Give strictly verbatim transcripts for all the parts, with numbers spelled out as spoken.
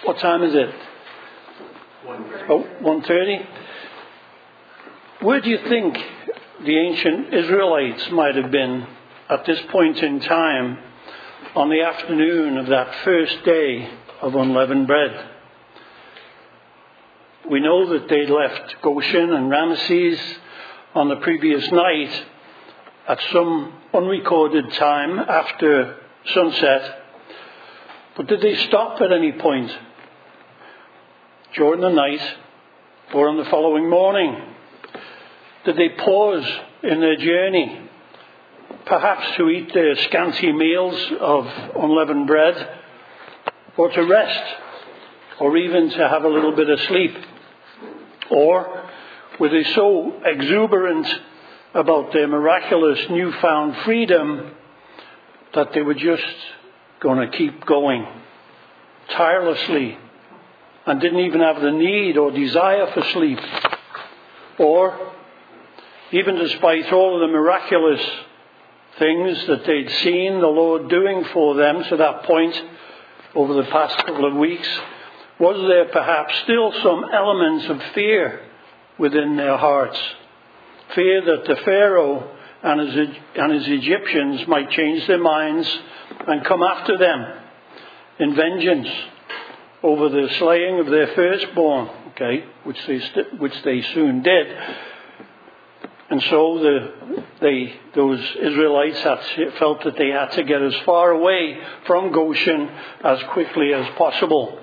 What time is it? Oh, one thirty. Where do you think the ancient Israelites might have been at this point in time on the afternoon of that first day of unleavened bread? We know that they left Goshen and Ramesses on the previous night at some unrecorded time after sunset. But did they stop at any point during the night or on the following morning? Did they pause in their journey, perhaps to eat their scanty meals of unleavened bread, or to rest, or even to have a little bit of sleep? Or were they so exuberant about their miraculous newfound freedom that they were just going to keep going tirelessly and didn't even have the need or desire for sleep? Or, even despite all of the miraculous things that they'd seen the Lord doing for them to that point over the past couple of weeks, was there perhaps still some elements of fear within their hearts? Fear that the Pharaoh and his, and his Egyptians might change their minds and come after them in vengeance over the slaying of their firstborn, okay, which they st- which they soon did. And so the, they, those Israelites had, felt that they had to get as far away from Goshen as quickly as possible.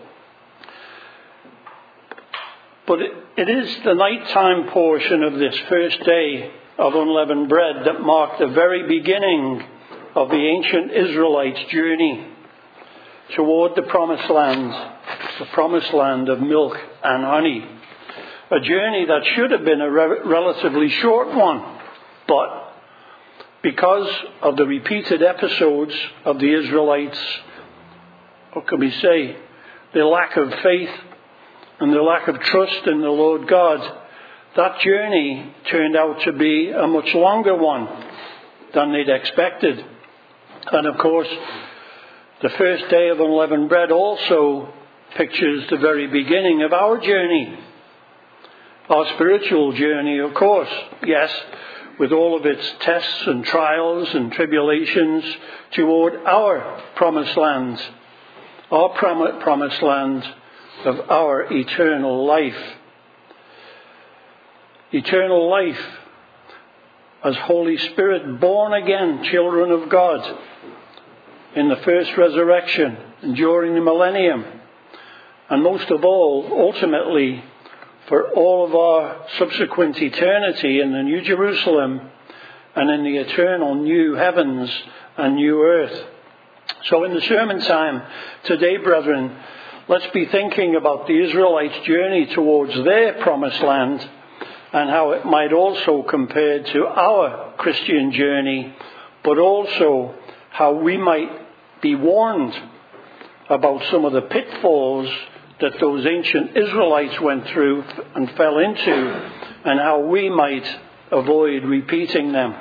But it, it is the nighttime portion of this first day of unleavened bread that marked the very beginning of the ancient Israelites' journey toward the promised land, the promised land of milk and honey. A journey that should have been a re- relatively short one, but because of the repeated episodes of the Israelites, what can we say, their lack of faith and their lack of trust in the Lord God, that journey turned out to be a much longer one than they'd expected. And of course, the first day of unleavened bread also pictures the very beginning of our journey. Our spiritual journey, of course, yes, with all of its tests and trials and tribulations toward our promised land, our prom- promised land of our eternal life. Eternal life as Holy Spirit born again children of God in the first resurrection and during the millennium, and most of all, ultimately, for all of our subsequent eternity in the New Jerusalem and in the eternal new heavens and new earth. So in the sermon time today, brethren, let's be thinking about the Israelites' journey towards their promised land and how it might also compare to our Christian journey, but also how we might be warned about some of the pitfalls that those ancient Israelites went through and fell into, and how we might avoid repeating them.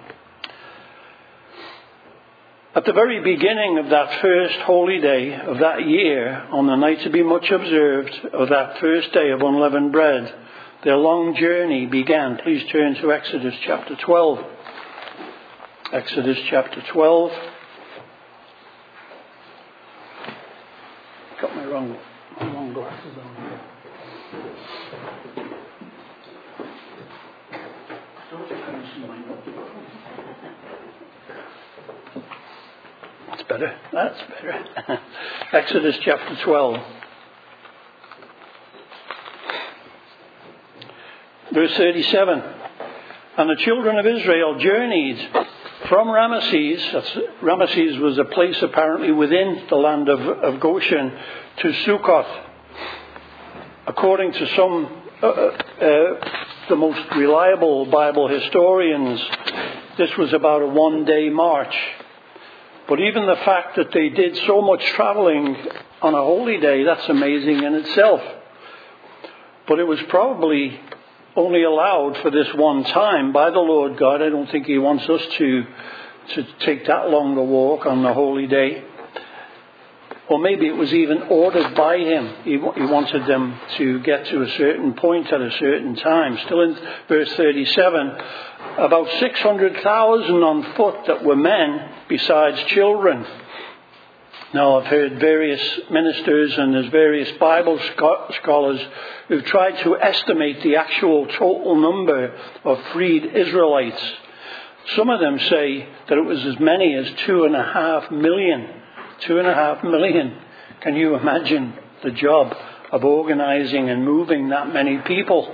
At the very beginning of that first holy day of that year, on the night to be much observed of that first day of unleavened bread, their long journey began. Please turn to Exodus chapter twelve. Exodus chapter twelve. Got my wrong My long glasses on here. That's better. That's better. Exodus chapter twelve. Verse thirty-seven. And the children of Israel journeyed from Ramesses. That's, Ramesses was a place apparently within the land of, of Goshen, to Sukkoth. According to some, uh, uh, the most reliable Bible historians, this was about a one-day march. But even the fact that they did so much traveling on a holy day, that's amazing in itself. But it was probably only allowed for this one time by the Lord God. I don't think He wants us to, to take that long a walk on the holy day. Or maybe it was even ordered by him. He, he wanted them to get to a certain point at a certain time. Still in verse thirty-seven, about six hundred thousand on foot that were men, besides children. Now, I've heard various ministers and there's various Bible scholars who've tried to estimate the actual total number of freed Israelites. Some of them say that it was as many as two and a half million. Two and a half million. Can you imagine the job of organizing and moving that many people?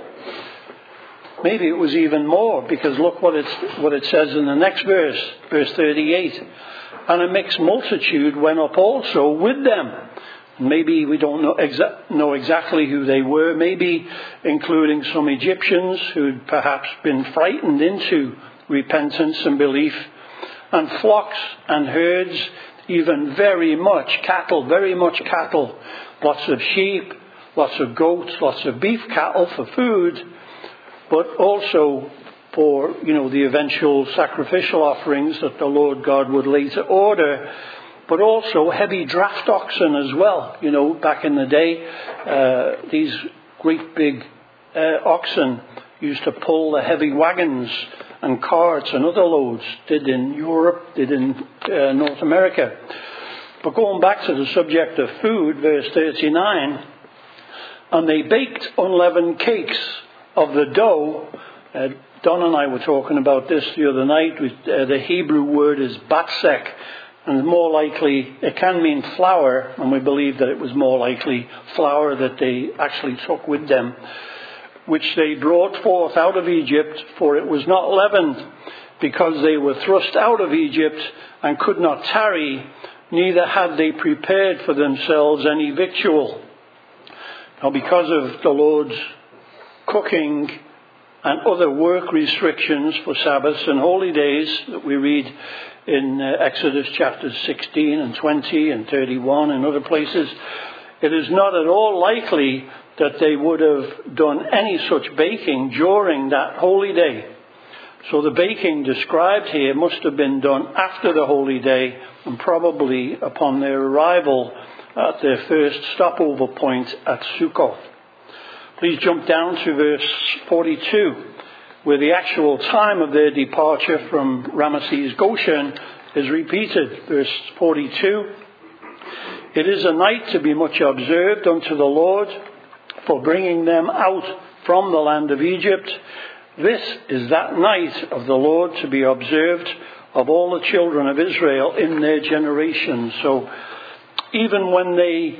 Maybe it was even more, because look what it's, what it says in the next verse, verse thirty-eight. And a mixed multitude went up also with them. Maybe we don't know, exa- know exactly who they were, maybe including some Egyptians who'd perhaps been frightened into repentance and belief, and flocks and herds, even very much cattle, very much cattle, lots of sheep, lots of goats, lots of beef cattle for food, but also for, you know, the eventual sacrificial offerings that the Lord God would later order, but also heavy draft oxen as well. You know, back in the day, uh, these great big uh, oxen used to pull the heavy wagons and carts and other loads, did in Europe, did in uh, North America. But going back to the subject of food, verse thirty-nine, and they baked unleavened cakes of the dough. Uh, Don and I were talking about this the other night. With, uh, the Hebrew word is batsek, and more likely it can mean flour, and we believe that it was more likely flour that they actually took with them, which they brought forth out of Egypt, for it was not leavened, because they were thrust out of Egypt and could not tarry, neither had they prepared for themselves any victual. Now, because of the Lord's cooking and other work restrictions for Sabbaths and holy days that we read in uh, Exodus chapters sixteen and twenty and thirty-one and other places, it is not at all likely that they would have done any such baking during that holy day. So the baking described here must have been done after the holy day, and probably upon their arrival at their first stopover point at Sukkot. Please jump down to verse forty-two, where the actual time of their departure from Ramesses Goshen is repeated. Verse forty-two, it is a night to be much observed unto the Lord, for bringing them out from the land of Egypt. This is that night of the Lord to be observed of all the children of Israel in their generations. So even when they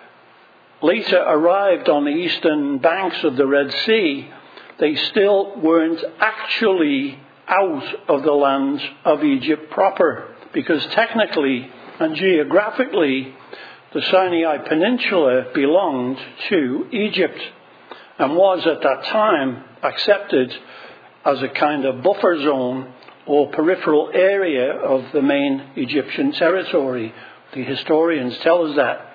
later arrived on the eastern banks of the Red Sea, they still weren't actually out of the land of Egypt proper, because technically and geographically the Sinai Peninsula belonged to Egypt and was at that time accepted as a kind of buffer zone or peripheral area of the main Egyptian territory. The historians tell us that.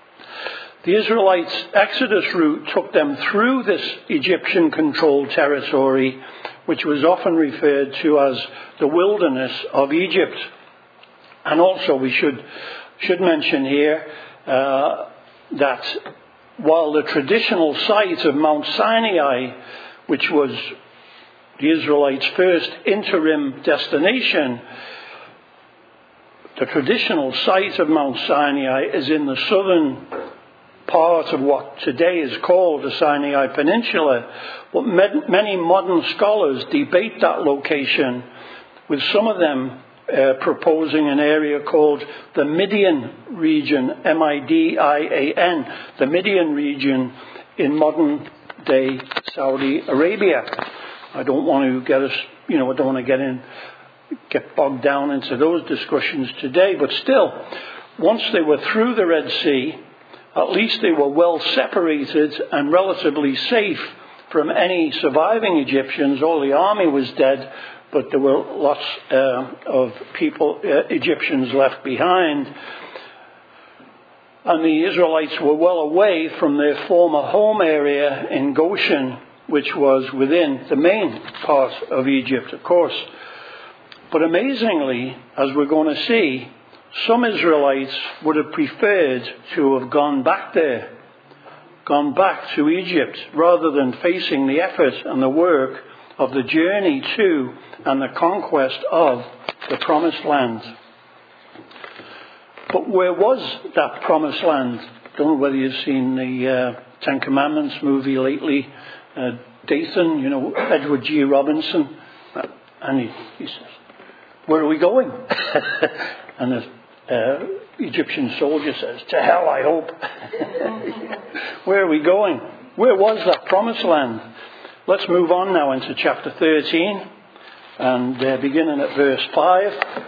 The Israelites' Exodus route took them through this Egyptian-controlled territory, which was often referred to as the wilderness of Egypt. And also we should should mention here uh, that while the traditional site of Mount Sinai, which was the Israelites' first interim destination, the traditional site of Mount Sinai is in the southern part of what today is called the Sinai Peninsula, but med- many modern scholars debate that location, with some of them uh, proposing an area called the Midian region, M I D I A N, the Midian region in modern-day Saudi Arabia. I don't want to get us, you know, I don't want to get in, get bogged down into those discussions today, but still, once they were through the Red Sea, at least they were well separated and relatively safe from any surviving Egyptians. All the army was dead, but there were lots uh, of people, uh, Egyptians left behind. And the Israelites were well away from their former home area in Goshen, which was within the main part of Egypt, of course. But amazingly, as we're going to see, some Israelites would have preferred to have gone back there, gone back to Egypt, rather than facing the effort and the work of the journey to and the conquest of the promised land. But where was that promised land? I don't know whether you've seen the uh, Ten Commandments movie lately. Uh, Dathan, you know, Edward G. Robinson. Uh, and he, he says, where are we going? And the uh, Egyptian soldier says, to hell, I hope. Where are we going? Where was that promised land? Let's move on now into chapter thirteen. And uh, beginning at verse five.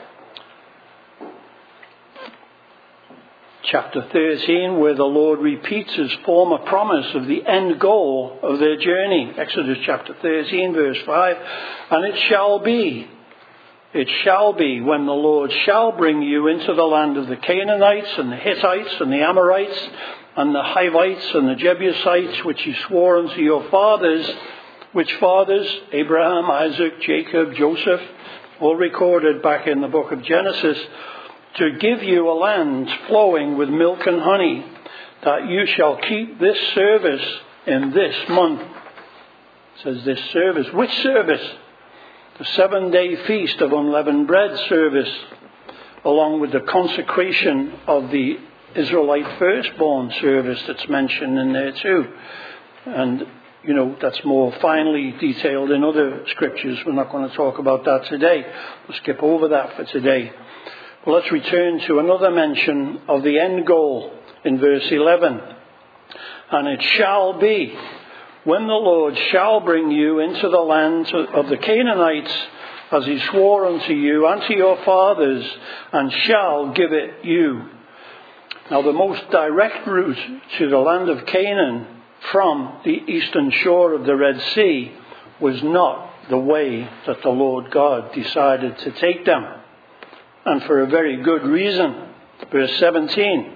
Chapter thirteen, where the Lord repeats his former promise of the end goal of their journey. Exodus chapter thirteen, verse five. And it shall be, it shall be, when the Lord shall bring you into the land of the Canaanites and the Hittites and the Amorites and the Hivites and the Jebusites, which he swore unto your fathers, which fathers? Abraham, Isaac, Jacob, Joseph, all recorded back in the book of Genesis, to give you a land flowing with milk and honey, that you shall keep this service in this month. It says this service. Which service? The seven-day feast of unleavened bread service, along with the consecration of the Israelite firstborn service that's mentioned in there too. And, you know, that's more finely detailed in other scriptures. We're not going to talk about that today. We'll skip over that for today. Well, let's return to another mention of the end goal in verse eleven. And it shall be, when the Lord shall bring you into the land of the Canaanites, as he swore unto you and to your fathers, and shall give it you. Now, the most direct route to the land of Canaan from the eastern shore of the Red Sea was not the way that the Lord God decided to take them. And for a very good reason. Verse seventeen.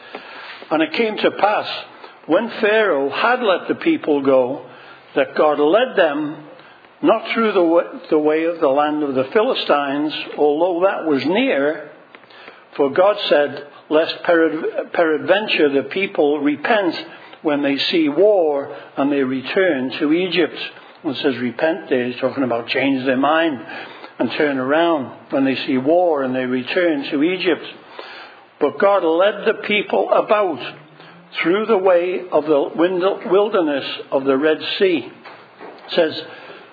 And it came to pass, when Pharaoh had let the people go, that God led them not through the way, the way of the land of the Philistines, although that was near. For God said, lest perad- peradventure the people repent when they see war and they return to Egypt. When it says repent there, he's talking about change their mind and turn around when they see war and they return to Egypt. But God led the people about through the way of the wilderness of the Red Sea. It says,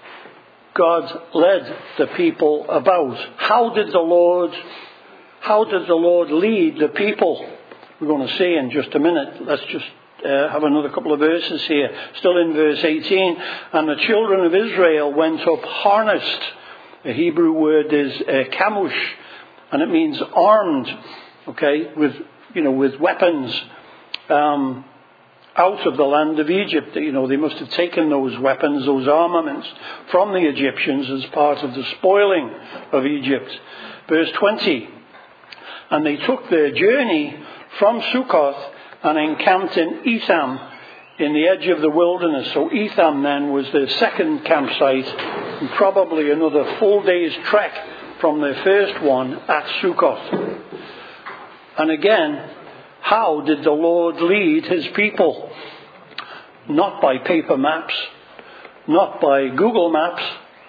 God led the people about. How did the Lord, how did the Lord lead the people? We're going to see in just a minute. Let's just uh, have another couple of verses here. Still in verse eighteen. And the children of Israel went up harnessed. The Hebrew word is uh, kamush, and it means armed, okay, with, you know, with weapons, um, out of the land of Egypt. You know, they must have taken those weapons, those armaments, from the Egyptians as part of the spoiling of Egypt. Verse twenty, and they took their journey from Sukkoth and encamped in Etham, in the edge of the wilderness. So Etham then was their second campsite, and probably another full day's trek from their first one at Sukkoth. And again, how did the Lord lead his people? Not by paper maps, not by Google Maps,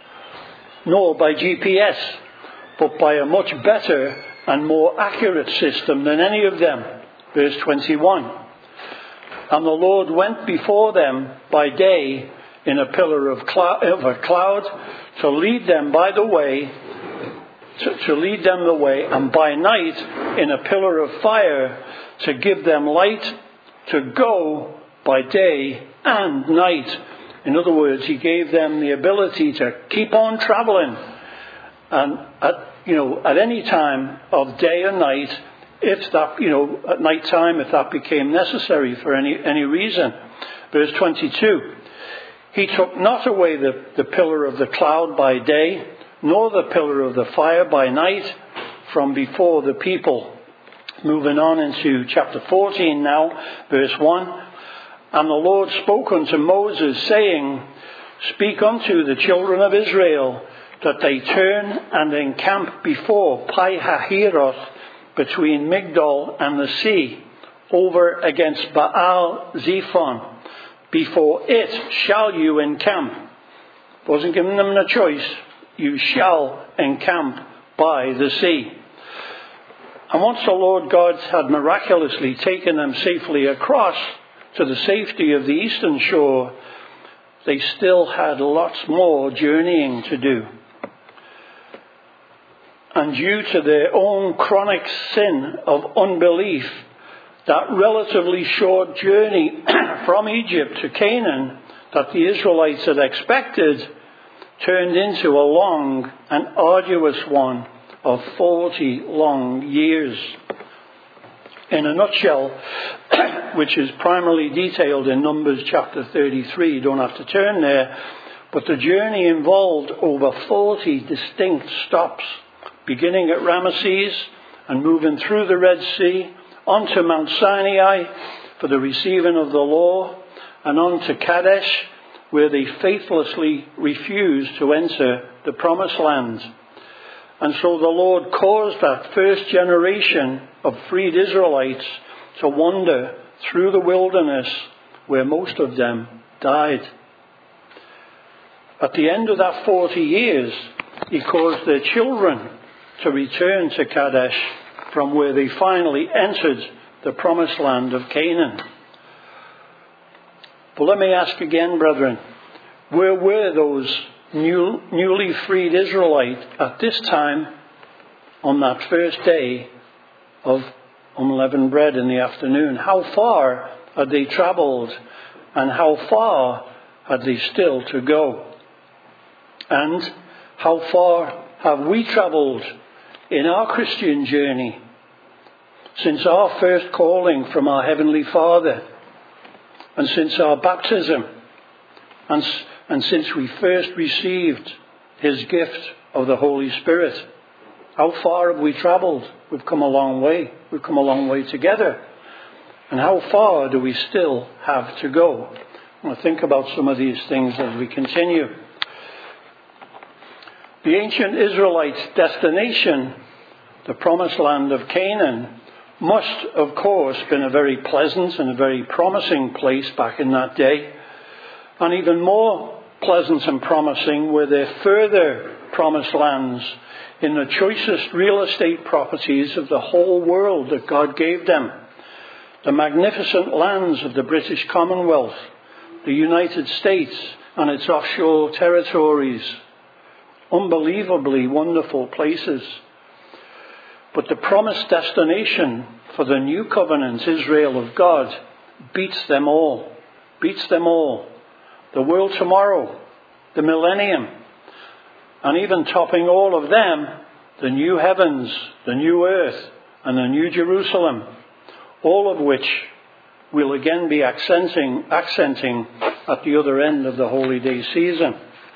nor by G P S, but by a much better and more accurate system than any of them. Verse twenty-one. And the Lord went before them by day in a pillar of, clou- of a cloud to lead them by the way, to, to lead them the way, and by night in a pillar of fire to give them light to go by day and night. In other words, he gave them the ability to keep on traveling, and at, you know, at any time of day and night, if that, you know, at night time, if that became necessary for any, any reason. Verse twenty-two. He took not away the, the pillar of the cloud by day, nor the pillar of the fire by night from before the people. Moving on into chapter fourteen now, verse one. And the Lord spoke unto Moses, saying, Speak unto the children of Israel, that they turn and encamp before Pi-hahiroth, between Migdol and the sea, over against Baal Zephon. Before it shall you encamp. Wasn't giving them a choice. You shall encamp by the sea. And once the Lord God had miraculously taken them safely across to the safety of the eastern shore, they still had lots more journeying to do. And due to their own chronic sin of unbelief, that relatively short journey from Egypt to Canaan that the Israelites had expected turned into a long and arduous one of forty long years. In a nutshell, which is primarily detailed in Numbers chapter thirty-three, you don't have to turn there, but the journey involved over forty distinct stops, beginning at Ramesses and moving through the Red Sea, onto Mount Sinai for the receiving of the law, and on to Kadesh, where they faithlessly refused to enter the promised land. And so the Lord caused that first generation of freed Israelites to wander through the wilderness, where most of them died. At the end of that forty years, he caused their children to return to Kadesh, from where they finally entered the promised land of Canaan. But let me ask again, brethren, where were those new, newly freed Israelites at this time on that first day of unleavened bread in the afternoon? How far had they travelled, and how far had they still to go? And how far have we travelled in our Christian journey since our first calling from our Heavenly Father, and since our baptism, and, and since we first received His gift of the Holy Spirit? How far have we travelled? We've come a long way. We've come a long way together. And how far do we still have to go? We'll think about some of these things as we continue. The ancient Israelites' destination, the promised land of Canaan, must, of course, have been a very pleasant and a very promising place back in that day. And even more pleasant and promising were their further promised lands in the choicest real estate properties of the whole world that God gave them. The magnificent lands of the British Commonwealth, the United States and its offshore territories. Unbelievably wonderful places. But the promised destination for the new covenant Israel of God beats them all. Beats them all. The world tomorrow, the millennium, and even topping all of them, the new heavens, the new earth, and the new Jerusalem, all of which will again be accenting, accenting at the other end of the Holy Day season.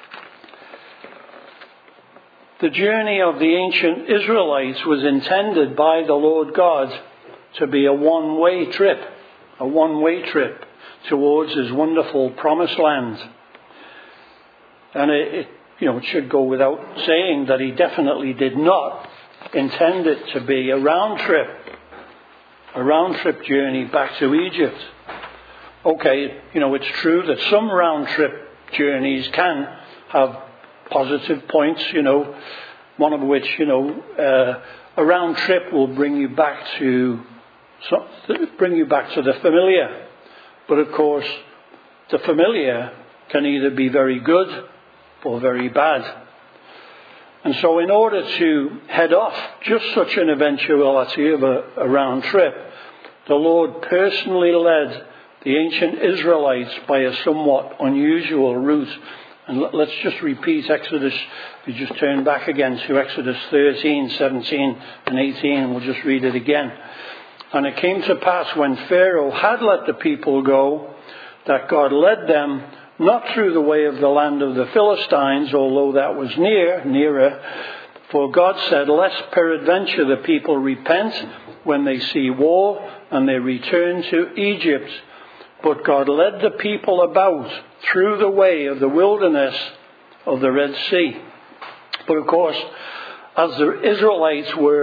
The journey of the ancient Israelites was intended by the Lord God to be a one-way trip, a one-way trip towards His wonderful promised land. And it, it, you know, it should go without saying that He definitely did not intend it to be a round trip, a round trip journey back to Egypt. Okay, you know, it's true that some round trip journeys can have positive points, you know, one of which, you know, uh, a round trip will bring you back to bring you back to the familiar. But of course, the familiar can either be very good or very bad. And so in order to head off just such an eventuality of a, a round trip, the Lord personally led the ancient Israelites by a somewhat unusual route. And let's just repeat Exodus. We just turn back again to Exodus thirteen, seventeen and eighteen, and we'll just read it again. And it came to pass when Pharaoh had let the people go, that God led them not through the way of the land of the Philistines, although that was near, nearer. For God said, lest peradventure the people repent when they see war, and they return to Egypt. But God led the people about through the way of the wilderness of the Red Sea. But of course, as the Israelites were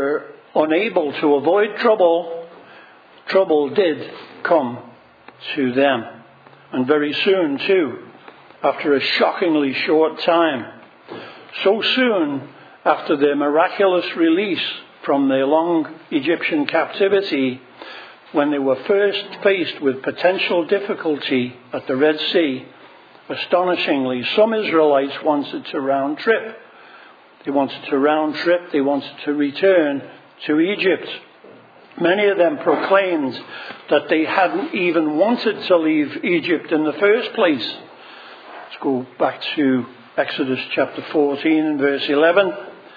unable to avoid trouble, trouble did come to them. And very soon too, after a shockingly short time. So soon after their miraculous release from their long Egyptian captivity, when they were first faced with potential difficulty at the Red Sea, astonishingly, some Israelites wanted to round trip. They wanted to round trip, they wanted to return to Egypt. Many of them proclaimed that they hadn't even wanted to leave Egypt in the first place. Let's go back to Exodus chapter fourteen and verse eleven.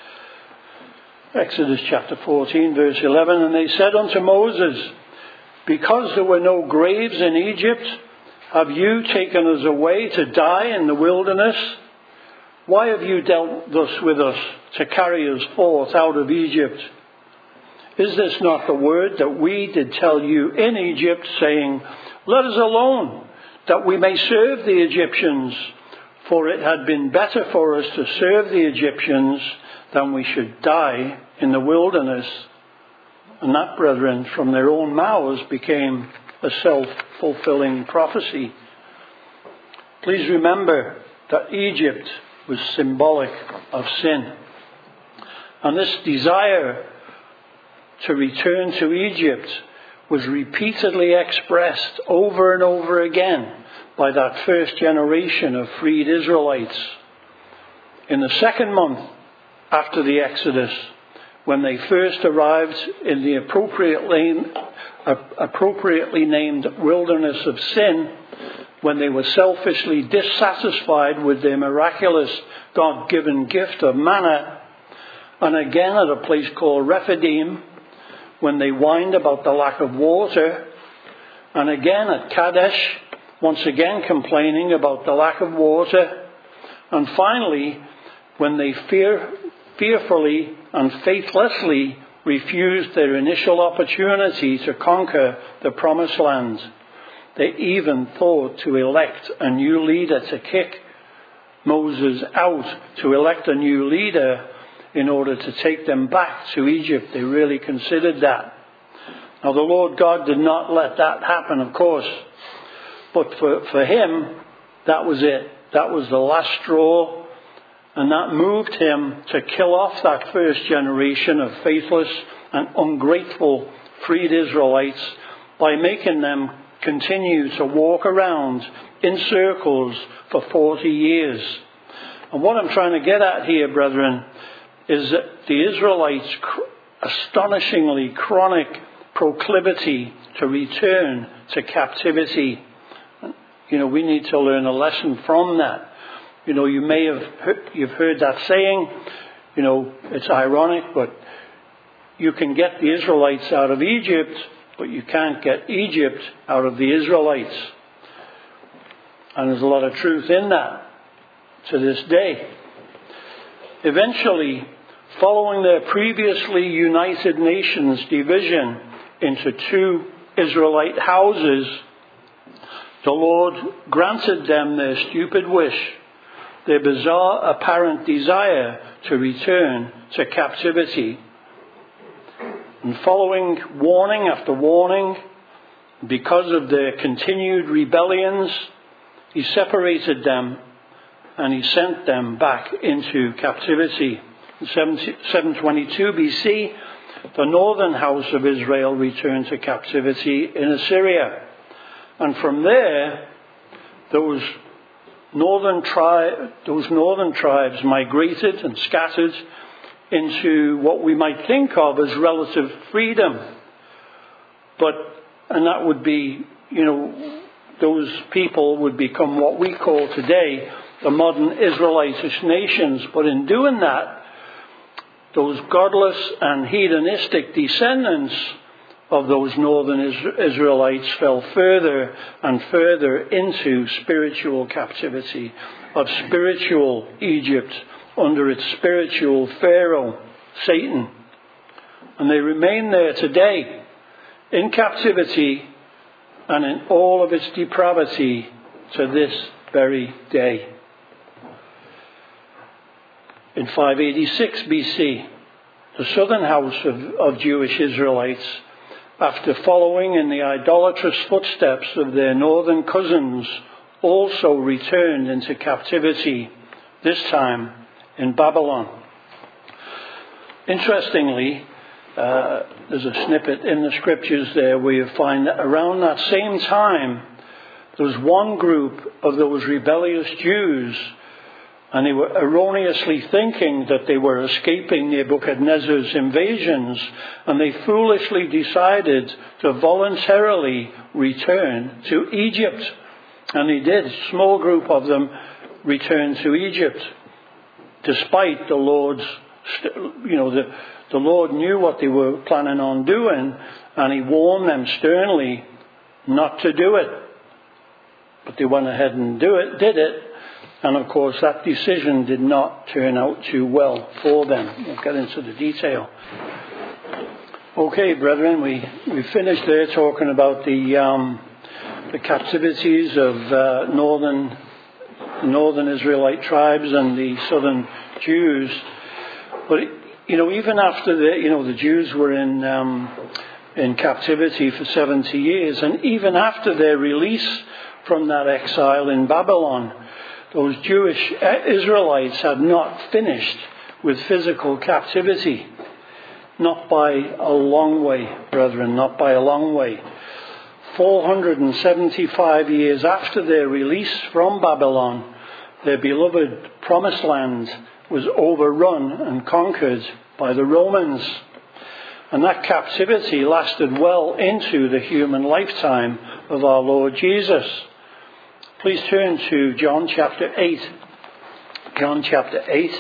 Exodus chapter fourteen, verse eleven, and they said unto Moses, because there were no graves in Egypt, have you taken us away to die in the wilderness? Why have you dealt thus with us, to carry us forth out of Egypt? Is this not the word that we did tell you in Egypt, saying, let us alone, that we may serve the Egyptians? For it had been better for us to serve the Egyptians than we should die in the wilderness. And that, brethren, from their own mouths became a self-fulfilling prophecy. Please remember that Egypt was symbolic of sin. And this desire to return to Egypt was repeatedly expressed over and over again by that first generation of freed Israelites. In the second month after the Exodus, when they first arrived in the appropriately, uh, appropriately named wilderness of sin, when they were selfishly dissatisfied with their miraculous God-given gift of manna, and again at a place called Rephidim, when they whined about the lack of water, and again at Kadesh, once again complaining about the lack of water, and finally, when they fear, fearfully and faithlessly refused their initial opportunity to conquer the promised land. They even thought to elect a new leader to kick Moses out, to elect a new leader in order to take them back to Egypt. They really considered that. Now the Lord God did not let that happen, of course. But for, for him, that was it. That was the last straw. And that moved him to kill off that first generation of faithless and ungrateful freed Israelites by making them continue to walk around in circles for forty years. And what I'm trying to get at here, brethren, is that the Israelites' astonishingly chronic proclivity to return to captivity. You know, we need to learn a lesson from that. You know, you may have heard, you've heard that saying, you know, it's ironic, but you can get the Israelites out of Egypt, but you can't get Egypt out of the Israelites. And there's a lot of truth in that to this day. Eventually, following their previously United Nations division into two Israelite houses, the Lord granted them their stupid wish, their bizarre apparent desire to return to captivity. And following warning after warning, because of their continued rebellions, he separated them and he sent them back into captivity. In seven twenty-two B C, the northern house of Israel returned to captivity in Assyria. And from there, those northern, tri- those northern tribes migrated and scattered into what we might think of as relative freedom. But, and that would be, you know, those people would become what we call today the modern Israelitish nations. But in doing that, those godless and hedonistic descendants of those northern Israelites fell further and further into spiritual captivity, of spiritual Egypt under its spiritual Pharaoh, Satan. And they remain there today in captivity and in all of its depravity to this very day. In five eighty-six B C, The southern house of, of Jewish Israelites, after following in the idolatrous footsteps of their northern cousins, also returned into captivity, this time in Babylon. Interestingly, uh, there's a snippet in the scriptures there where you find that around that same time, there was one group of those rebellious Jews, and they were erroneously thinking that they were escaping Nebuchadnezzar's invasions, and they foolishly decided to voluntarily return to Egypt. And they did. A small group of them returned to Egypt, despite the Lord's, you know, the, the Lord knew what they were planning on doing, and he warned them sternly not to do it. But they went ahead and do it, did it. And of course, that decision did not turn out too well for them. We'll get into the detail. Okay, brethren, we, we finished there talking about the um, the captivities of uh, northern northern Israelite tribes and the southern Jews. But you know, even after the you know the Jews were in um, in captivity for seventy years, and even after their release from that exile in Babylon, those Jewish Israelites had not finished with physical captivity. Not by a long way, brethren, not by a long way. four hundred seventy-five years after their release from Babylon, their beloved promised land was overrun and conquered by the Romans. And that captivity lasted well into the human lifetime of our Lord Jesus. Please turn to John chapter eight. John chapter eight.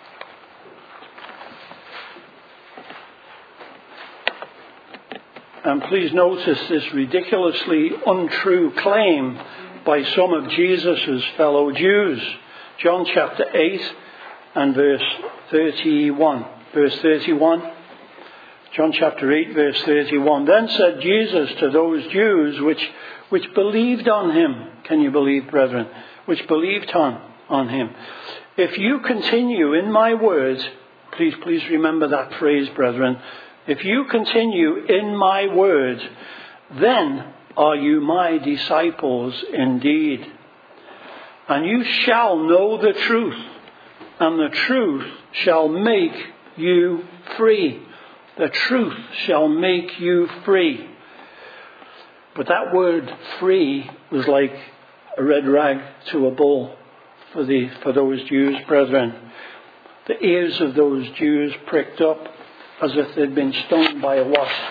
And please notice this ridiculously untrue claim by some of Jesus' fellow Jews. John chapter eight and verse thirty-one. Verse thirty-one. John chapter eight, verse thirty-one. Then said Jesus to those Jews which which believed on him. Can you believe, brethren? Which believed on, on him. If you continue in my words, please, please remember that phrase, brethren. If you continue in my word, then are you my disciples indeed. And you shall know the truth, and the truth shall make you free. The truth shall make you free. But that word free was like a red rag to a bull for the for those Jews, brethren. The ears of those Jews pricked up as if they'd been stung by a wasp.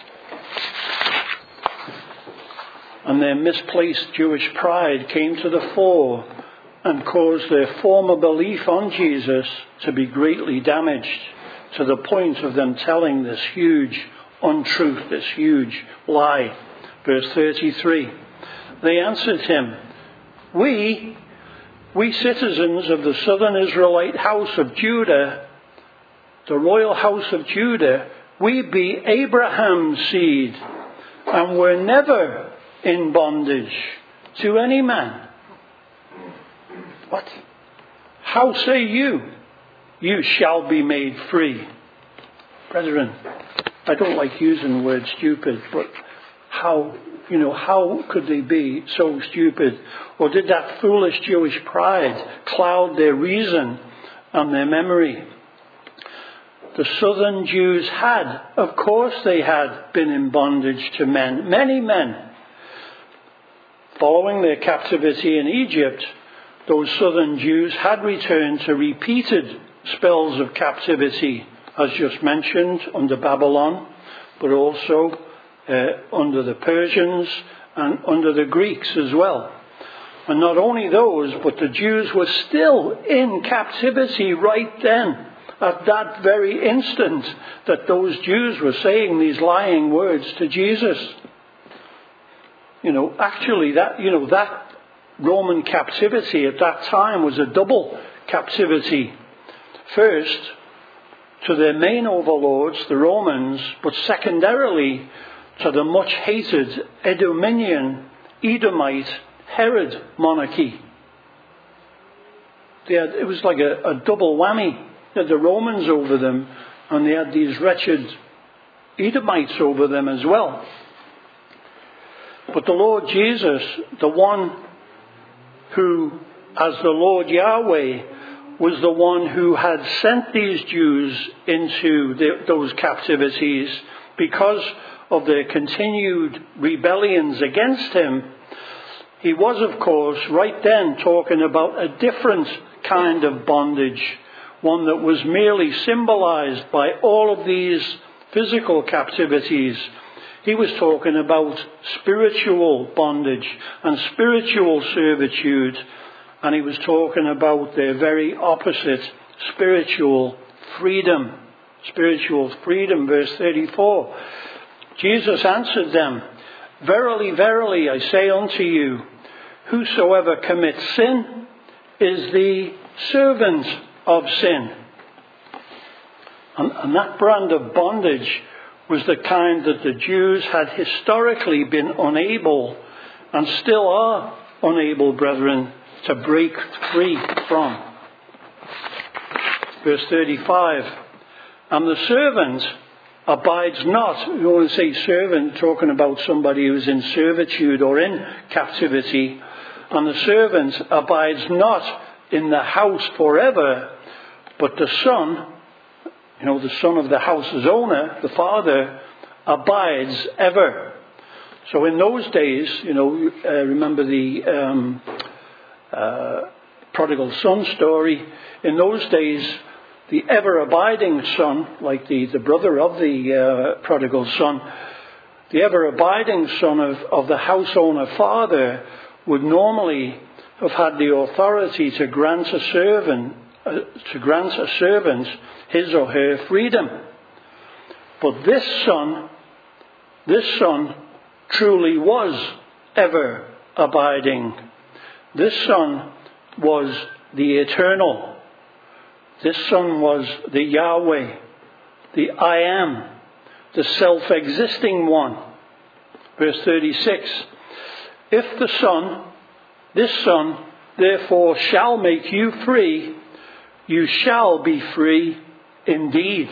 And their misplaced Jewish pride came to the fore and caused their former belief on Jesus to be greatly damaged, to the point of them telling this huge untruth, this huge lie. Verse thirty-three. They answered him, We, we citizens of the southern Israelite house of Judah, the royal house of Judah, we be Abraham's seed, and were never in bondage to any man. What? How say you, you shall be made free? Brethren, I don't like using the word stupid, but how, you know, how could they be so stupid? Or did that foolish Jewish pride cloud their reason and their memory? The southern Jews had, of course they had, been in bondage to men, many men. Following their captivity in Egypt, those southern Jews had returned to repeated spells of captivity, as just mentioned, under Babylon, but also uh, under the Persians and under the Greeks as well. And not only those, but the Jews were still in captivity right then, at that very instant that those Jews were saying these lying words to Jesus. You know, actually that, you know, that Roman captivity at that time was a double captivity. First, to their main overlords, the Romans, but secondarily to the much hated Edominian, Edomite, Herod monarchy. They had, it was like a, a double whammy. They had the Romans over them, And they had these wretched Edomites over them as well. But the Lord Jesus, the one who, as the Lord Yahweh, was the one who had sent these Jews into the, those captivities because of their continued rebellions against him, he was, of course, right then talking about a different kind of bondage, one that was merely symbolized by all of these physical captivities. He was talking about spiritual bondage and spiritual servitude, and he was talking about their very opposite, spiritual freedom. Spiritual freedom, verse thirty-four. Jesus answered them, "Verily, verily, I say unto you, whosoever commits sin is the servant of sin." And, and that brand of bondage was the kind that the Jews had historically been unable, and still are unable, brethren, to break free from. Verse thirty-five, "And the servant abides not," you want to say servant, talking about somebody who's in servitude or in captivity, "and the servant abides not in the house forever, but the son," you know, the son of the house's owner, the father, "abides ever." So in those days, you know, uh, remember the um, uh, prodigal son story. In those days, the ever-abiding son, like the, the brother of the uh, prodigal son, the ever-abiding son of, of the house owner father would normally have had the authority to grant a servant, uh, to grant a servant his or her freedom. But this son, this son truly was ever abiding. This son was the eternal. This son was the Yahweh, the I am, the self-existing one. Verse thirty-six, "If the son, this son, therefore shall make you free, you shall be free indeed."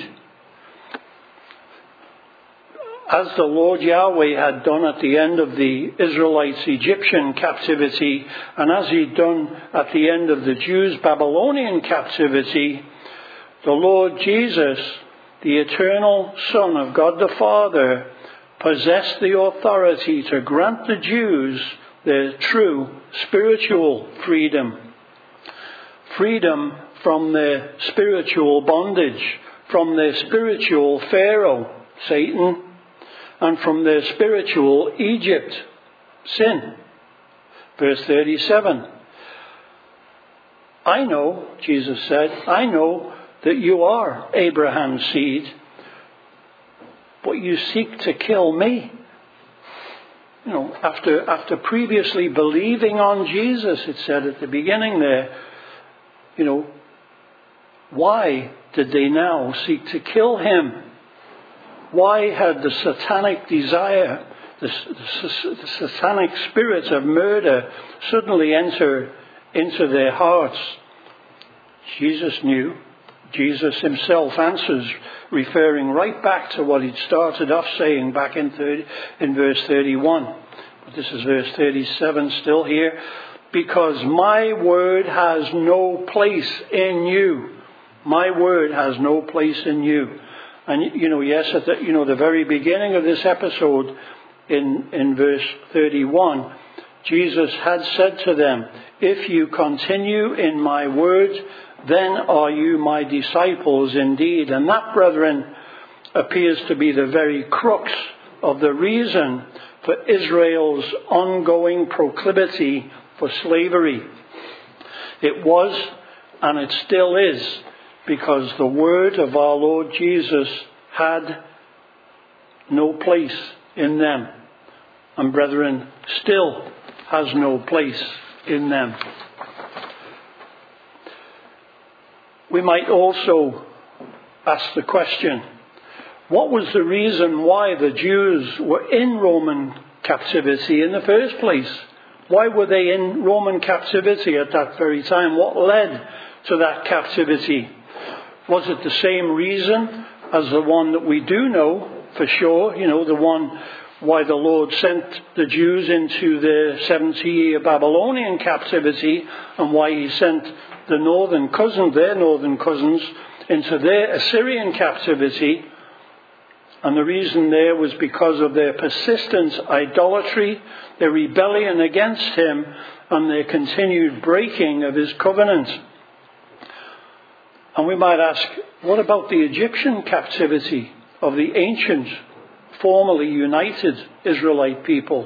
As the Lord Yahweh had done at the end of the Israelites' Egyptian captivity, and as he'd done at the end of the Jews' Babylonian captivity, the Lord Jesus, the eternal Son of God the Father, possessed the authority to grant the Jews their true spiritual freedom. Freedom from their spiritual bondage, from their spiritual Pharaoh, Satan, and from their spiritual Egypt, sin. Verse thirty-seven, "I know," Jesus said, "I know that you are Abraham's seed, but you seek to kill me." You know, after, after previously believing on Jesus, it said at the beginning there, you know, why did they now seek to kill him? Why had the satanic desire, the, the, the satanic spirit of murder suddenly enter into their hearts? Jesus knew. Jesus himself answers, referring right back to what he'd started off saying back in, thirty, in verse thirty-one. But this is verse thirty-seven still here. "Because my word has no place in you." My word has no place in you. And, you know, yes, at the, you know, the very beginning of this episode, in, in verse thirty-one, Jesus had said to them, "If you continue in my word, then are you my disciples indeed." And that, brethren, appears to be the very crux of the reason for Israel's ongoing proclivity for slavery. It was, and it still is, because the word of our Lord Jesus had no place in them. And brethren, still has no place in them. We might also ask the question, what was the reason why the Jews were in Roman captivity in the first place? Why were they in Roman captivity at that very time? What led to that captivity? Was it the same reason as the one that we do know for sure, you know, the one why the Lord sent the Jews into the seventy-year Babylonian captivity, and why he sent the northern cousins, their northern cousins, into their Assyrian captivity. And the reason there was because of their persistent idolatry, their rebellion against him, and their continued breaking of his covenant. And we might ask, what about the Egyptian captivity of the ancient, formerly united Israelite people?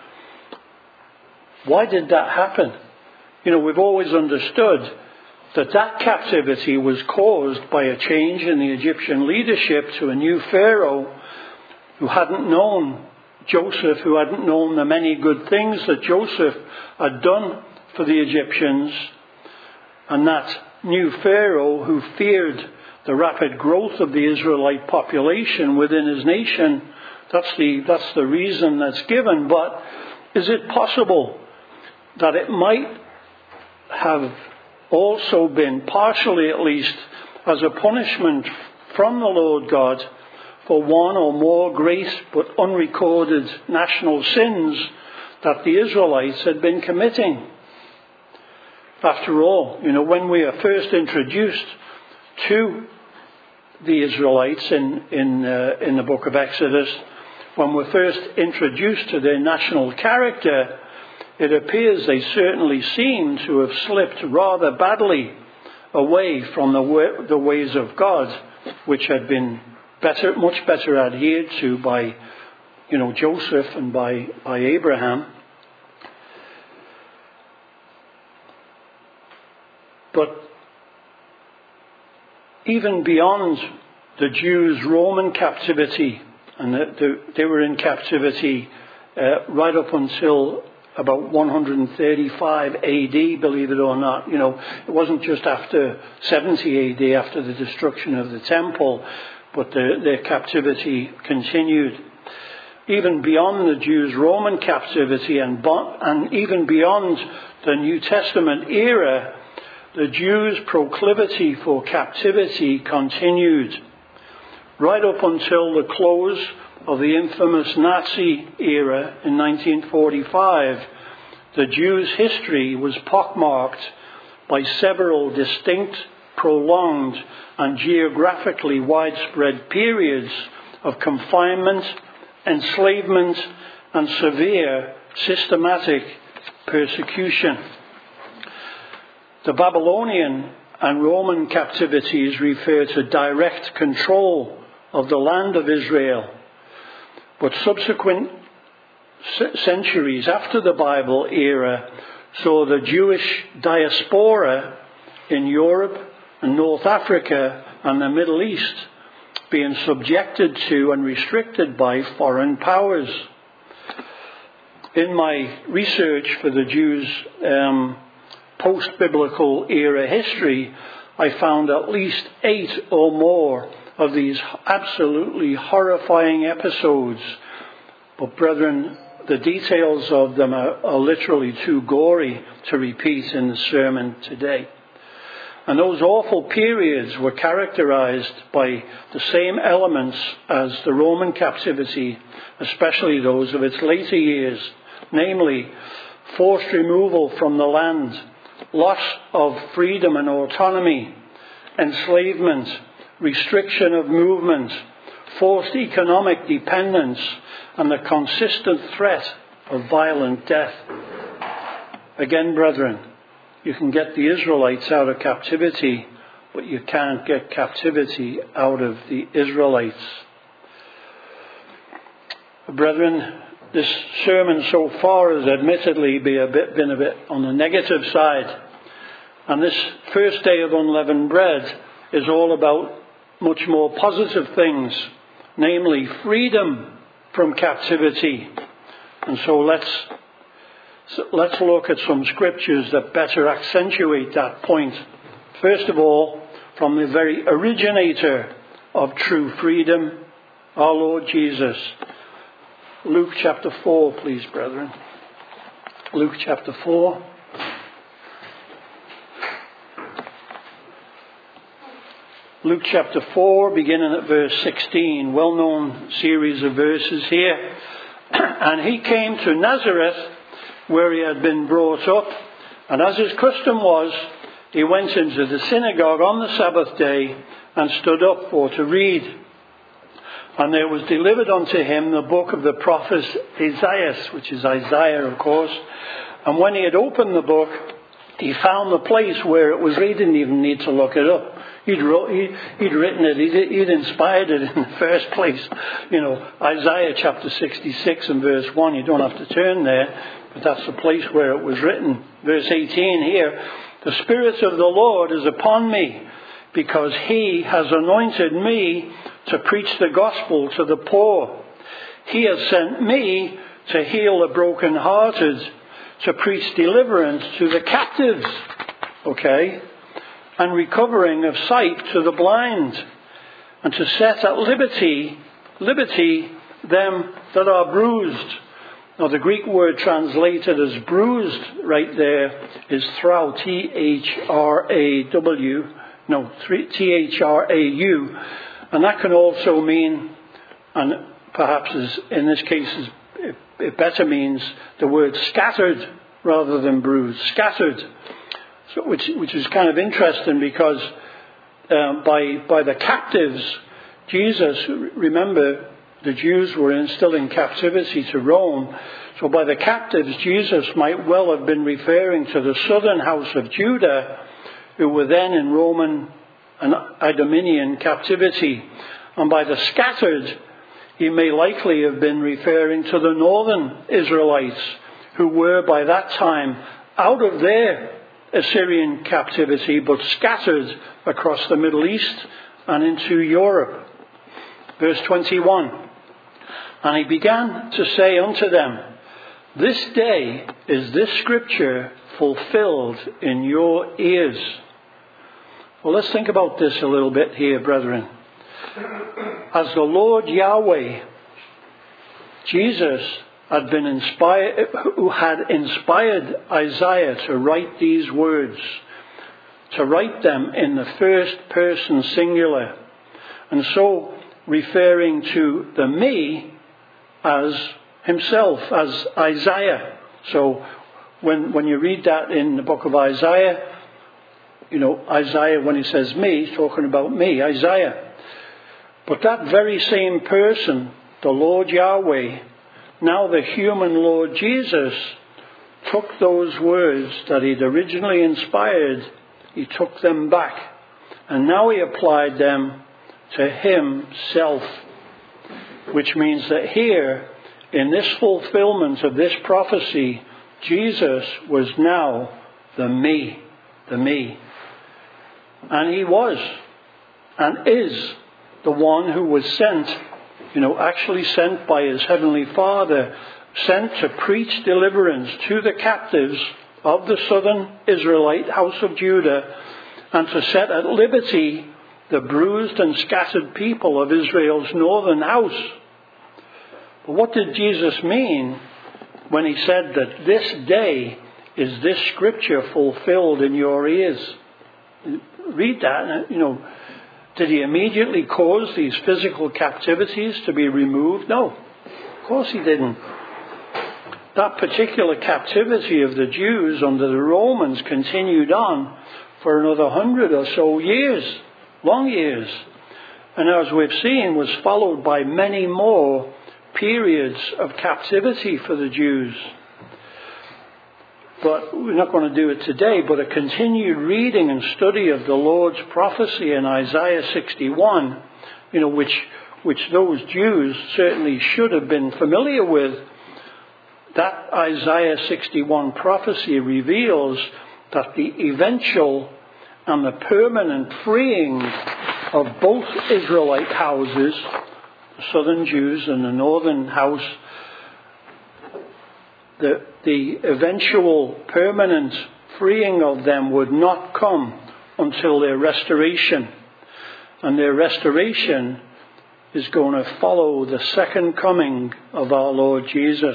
Why did that happen? You know, we've always understood that that captivity was caused by a change in the Egyptian leadership to a new Pharaoh who hadn't known Joseph, who hadn't known the many good things that Joseph had done for the Egyptians. And that new Pharaoh, who feared the rapid growth of the Israelite population within his nation, that's the, that's the reason that's given. But is it possible that it might have also been, partially at least, as a punishment from the Lord God for one or more great but unrecorded national sins that the Israelites had been committing? After all, you know, when we are first introduced to the Israelites in in uh, in the book of Exodus, when we're first introduced to their national character, it appears they certainly seem to have slipped rather badly away from the way, the ways of God, which had been better, much better adhered to by, you know, Joseph and by by Abraham. But even beyond the Jews' Roman captivity, and the, the, they were in captivity uh, right up until about one hundred thirty-five A D, believe it or not. You know, it wasn't just after seventy A D, after the destruction of the temple, but the, their captivity continued. Even beyond the Jews' Roman captivity and, and even beyond the New Testament era, the Jews' proclivity for captivity continued. Right up until the close of the infamous Nazi era in nineteen forty-five, the Jews' history was pockmarked by several distinct, prolonged, and geographically widespread periods of confinement, enslavement, and severe systematic persecution. The Babylonian and Roman captivities refer to direct control of the land of Israel. But subsequent c- centuries after the Bible era saw the Jewish diaspora in Europe and North Africa and the Middle East being subjected to and restricted by foreign powers. In my research for the Jews' um, post-biblical era history, I found at least eight or more of these absolutely horrifying episodes. But brethren, the details of them are, are literally too gory to repeat in the sermon today. And those awful periods were characterized by the same elements as the Roman captivity, especially those of its later years, namely forced removal from the land, loss of freedom and autonomy, enslavement, restriction of movement, forced economic dependence, and the consistent threat of violent death. Again, brethren, you can get the Israelites out of captivity, but you can't get captivity out of the Israelites. Brethren, this sermon so far has admittedly been a bit, been a bit on the negative side. And this first day of unleavened bread is all about much more positive things, namely freedom from captivity. And so let's so let's look at some scriptures that better accentuate that point. First of all, from the very originator of true freedom, our Lord Jesus. Luke chapter four, please, brethren. Luke chapter four. Luke chapter four, beginning at verse sixteen, well-known series of verses here. And he came to Nazareth, where he had been brought up, and as his custom was, he went into the synagogue on the Sabbath day and stood up for to read. And there was delivered unto him the book of the prophet Isaiah, which is Isaiah, of course. And when he had opened the book, he found the place where it was. He didn't even need to look it up. He'd, wrote, he, he'd written it. He'd, he'd inspired it in the first place. You know, Isaiah chapter sixty-six and verse one. You don't have to turn there, but that's the place where it was written. Verse eighteen here. The Spirit of the Lord is upon me, because he has anointed me to preach the gospel to the poor. He has sent me to heal the brokenhearted, to preach deliverance to the captives. Okay? And recovering of sight to the blind, and to set at liberty, liberty them that are bruised. Now the Greek word translated as bruised right there is thrau, T H R A W, no, T H R A U, and that can also mean, and perhaps is, in this case is, it, it better means the word scattered rather than bruised, scattered. So, which, which is kind of interesting because uh, by by the captives, Jesus, remember, the Jews were in, still in captivity to Rome. So by the captives, Jesus might well have been referring to the southern house of Judah, who were then in Roman and Idumean captivity. And by the scattered, he may likely have been referring to the northern Israelites, who were by that time out of their Assyrian captivity, but scattered across the Middle East and into Europe. Verse twenty-one. And he began to say unto them, this day is this scripture fulfilled in your ears. Well, let's think about this a little bit here, brethren. As the Lord Yahweh, Jesus, had been inspired, who had inspired Isaiah to write these words, to write them in the first person singular, and so referring to the me as himself, as Isaiah. So when when you read that in the book of Isaiah, you know, Isaiah, when he says me, he's talking about me, Isaiah. But that very same person, the Lord Yahweh, now the human Lord Jesus, took those words that he'd originally inspired, he took them back, and now he applied them to himself. Which means that here, in this fulfillment of this prophecy, Jesus was now the me, the me. And he was, and is, the one who was sent, you know, actually sent by his heavenly Father, sent to preach deliverance to the captives of the southern Israelite house of Judah, and to set at liberty the bruised and scattered people of Israel's northern house. But what did Jesus mean when he said that this day is this scripture fulfilled in your ears? Read that, you know. Did he immediately cause these physical captivities to be removed? No, of course he didn't. That particular captivity of the Jews under the Romans continued on for another hundred or so years, long years. And as we've seen, was followed by many more periods of captivity for the Jews. But we're not going to do it today, but a continued reading and study of the Lord's prophecy in Isaiah sixty-one, you know, which which those Jews certainly should have been familiar with. That Isaiah sixty-one prophecy reveals that the eventual and the permanent freeing of both Israelite houses, the southern Jews and the northern house, the, the eventual permanent freeing of them would not come until their restoration. And their restoration is going to follow the second coming of our Lord Jesus.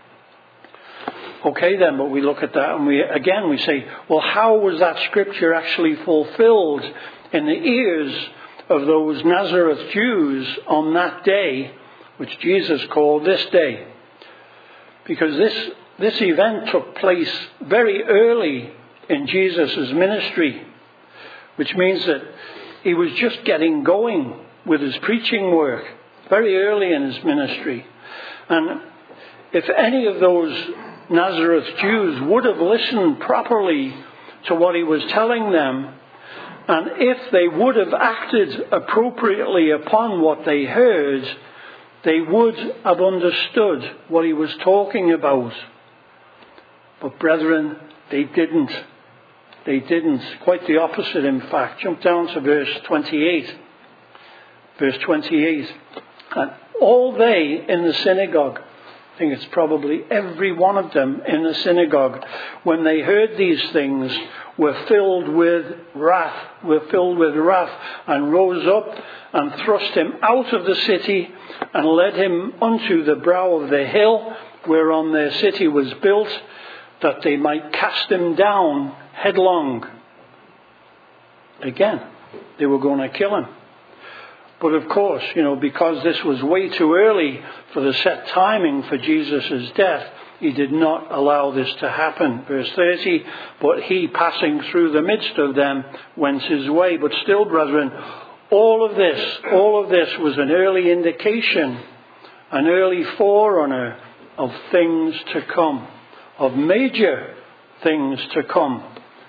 Okay then, but we look at that and we again we say, well, how was that scripture actually fulfilled in the ears of those Nazareth Jews on that day, which Jesus called this day. Because this, this event took place very early in Jesus' ministry, which means that he was just getting going with his preaching work very early in his ministry. And if any of those Nazareth Jews would have listened properly to what he was telling them, and if they would have acted appropriately upon what they heard, they would have understood what he was talking about. But brethren, they didn't. They didn't. Quite the opposite, in fact. Jump down to verse twenty-eight. Verse twenty-eight. And all they in the synagogue, I think it's probably every one of them in the synagogue, when they heard these things, were filled with wrath, were filled with wrath, and rose up and thrust him out of the city and led him unto the brow of the hill whereon their city was built, that they might cast him down headlong. Again, they were going to kill him. But of course, you know, because this was way too early for the set timing for Jesus' death, he did not allow this to happen. Verse thirty, but he, passing through the midst of them, went his way. But still, brethren, all of this, all of this was an early indication, an early forerunner of things to come, of major things to come.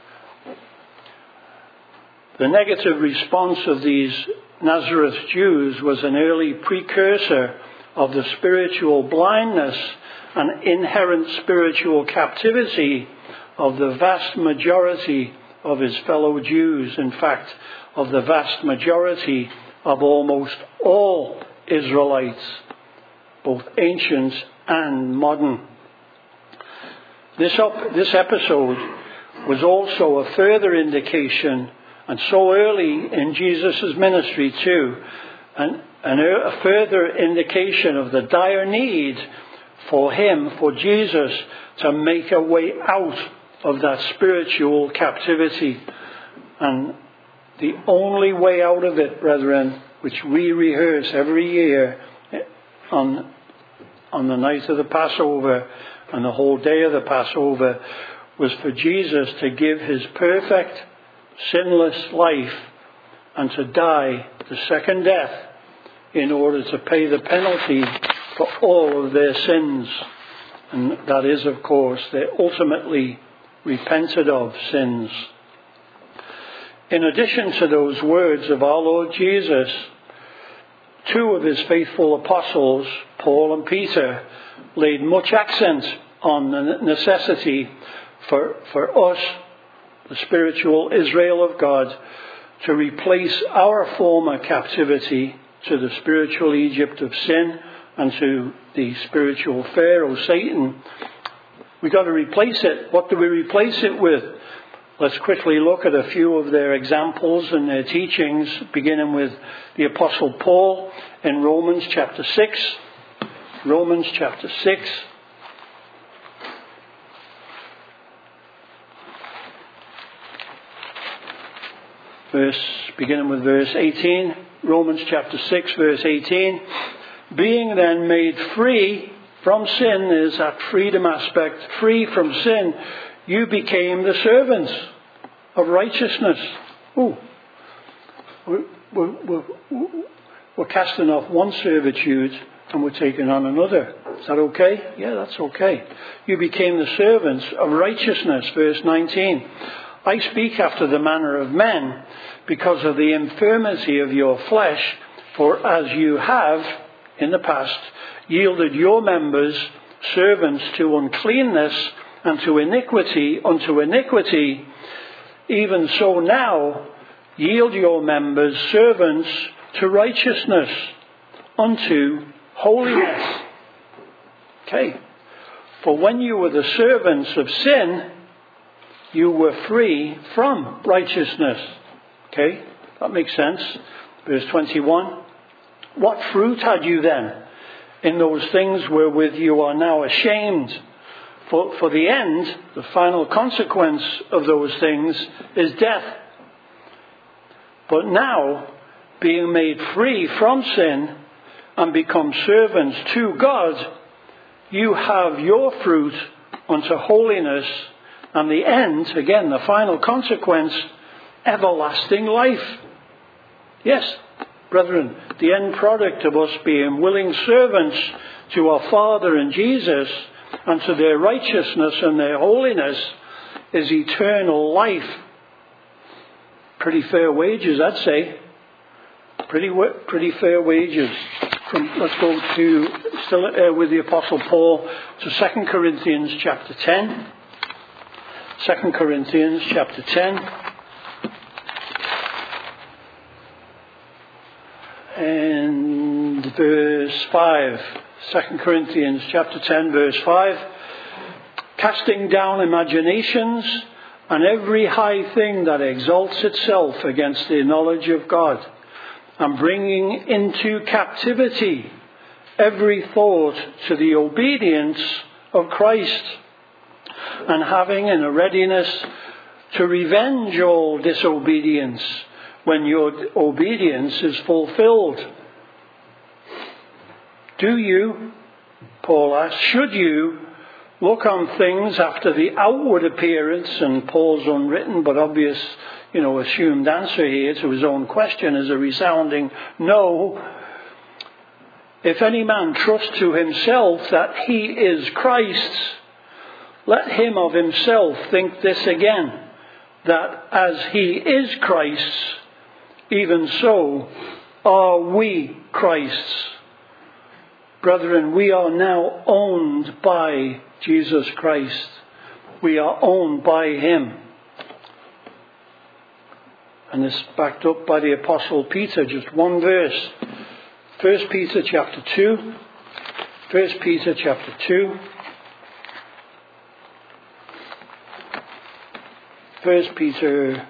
The negative response of these Nazareth Jews was an early precursor of the spiritual blindness and inherent spiritual captivity of the vast majority of his fellow Jews. In fact, of the vast majority of almost all Israelites, both ancient and modern. This, op- this episode was also a further indication, and so early in Jesus' ministry too, and, and a further indication of the dire need for him, for Jesus, to make a way out of that spiritual captivity. And the only way out of it, brethren, which we rehearse every year on, on the night of the Passover and the whole day of the Passover, was for Jesus to give his perfect, sinless life and to die the second death in order to pay the penalty for all of their sins. And that is, of course, their ultimately repented of sins. In addition to those words of our Lord Jesus, two of his faithful apostles, Paul and Peter, laid much accent on the necessity for, for us, the spiritual Israel of God, to replace our former captivity to the spiritual Egypt of sin and to the spiritual Pharaoh, Satan. We've got to replace it. What do we replace it with? Let's quickly look at a few of their examples and their teachings, beginning with the Apostle Paul in Romans chapter six. Romans chapter six. Verse, beginning with verse eighteen. Romans chapter six, verse eighteen. Being then made free from sin, there's that freedom aspect, free from sin, you became the servants of righteousness. Oh, we're, we're, we're, we're casting off one servitude and we're taking on another. Is that okay? Yeah, that's okay. You became the servants of righteousness, verse nineteen. I speak after the manner of men, because of the infirmity of your flesh, for as you have, in the past, yielded your members servants to uncleanness and to iniquity unto iniquity, even so now yield your members servants to righteousness unto holiness. Okay. For when you were the servants of sin, you were free from righteousness. Okay, that makes sense. Verse twenty-one. What fruit had you then in those things wherewith you are now ashamed? For, for the end, the final consequence of those things is death. But now being made free from sin and become servants to God, you have your fruit unto holiness, and the end, again, the final consequence, everlasting life. Yes, brethren, the end product of us being willing servants to our Father and Jesus and to their righteousness and their holiness is eternal life. Pretty fair wages, I'd say. Pretty pretty fair wages. From, let's go to, still uh, with the Apostle Paul, to Second Corinthians chapter ten. Second Corinthians chapter ten. And verse five. Second Corinthians chapter ten, verse five. Casting down imaginations and every high thing that exalts itself against the knowledge of God, and bringing into captivity every thought to the obedience of Christ, and having in a readiness to revenge all disobedience when your obedience is fulfilled. Do you, Paul asks, should you look on things after the outward appearance? And Paul's unwritten but obvious, you know, assumed answer here to his own question is a resounding no. If any man trust to himself that he is Christ's, let him of himself think this again, that as he is Christ's, even so are we Christ's. Brethren, we are now owned by Jesus Christ. We are owned by him. And this is backed up by the Apostle Peter, just one verse. First Peter chapter two. First Peter chapter two. First Peter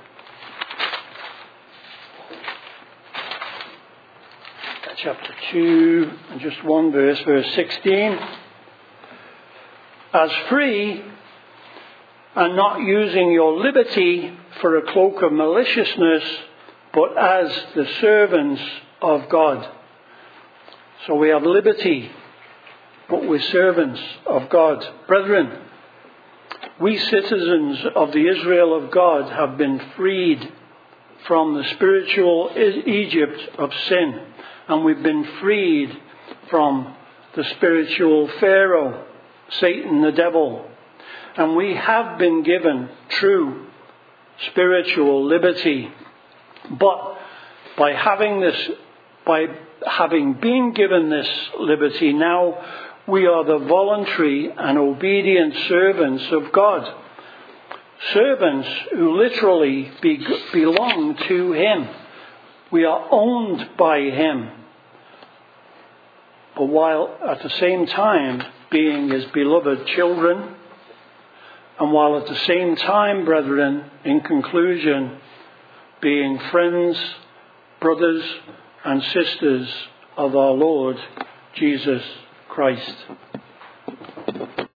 chapter two, and just one verse, verse sixteen. As free, and not using your liberty for a cloak of maliciousness, but as the servants of God. So we have liberty, but we're servants of God. Brethren, we citizens of the Israel of God have been freed from the spiritual Egypt of sin, and we've been freed from the spiritual Pharaoh, Satan the devil, and we have been given true spiritual liberty. But by having this, by having been given this liberty, now we are the voluntary and obedient servants of God. Servants who literally be, belong to him. We are owned by him. But while at the same time being his beloved children, and while at the same time, brethren, in conclusion, being friends, brothers and sisters of our Lord Jesus Christ.